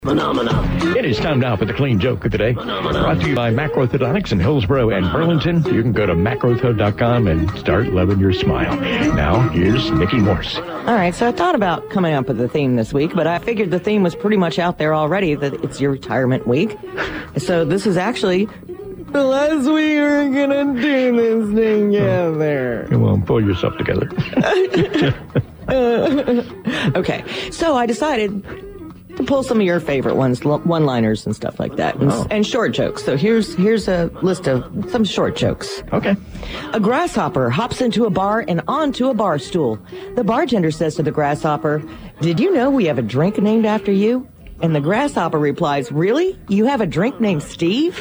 Phenomena. It is time now for the clean joke of the day. Brought to you by Macroorthodontics in Hillsborough and Burlington. You can go to macroortho.com and start loving your smile. Now, here's Nikki Morse. All right, so I thought about coming up with a theme this week, but I figured the theme was pretty much out there already, that it's your retirement week. So this is actually the last week we're going to do this together. Come on, pull yourself together. Okay, so I decided to pull some of your favorite ones, one-liners and stuff like that, and short jokes. So here's a list of some short jokes. Okay. A grasshopper hops into a bar and onto a bar stool. The bartender says to the grasshopper, "Did you know we have a drink named after you?" And the grasshopper replies, "Really? You have a drink named Steve?"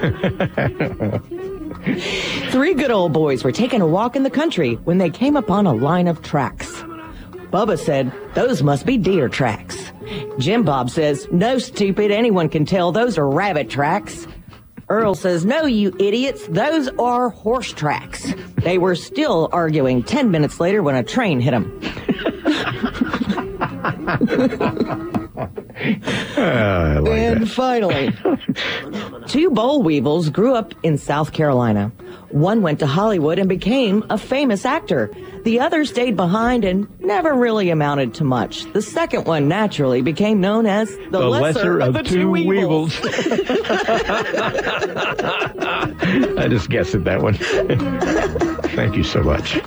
Three good old boys were taking a walk in the country when they came upon a line of tracks. Bubba said, "Those must be deer tracks." Jim Bob says, "No, stupid, anyone can tell those are rabbit tracks." Earl says, "No, you idiots, those are horse tracks." They were still arguing 10 minutes later when a train hit them. I like And that. finally, two boll weevils grew up in South Carolina. One went to Hollywood and became a famous actor. The other stayed behind and never really amounted to much. The second one naturally became known as the lesser of the two weevils. I just guessed at that one. Thank you so much.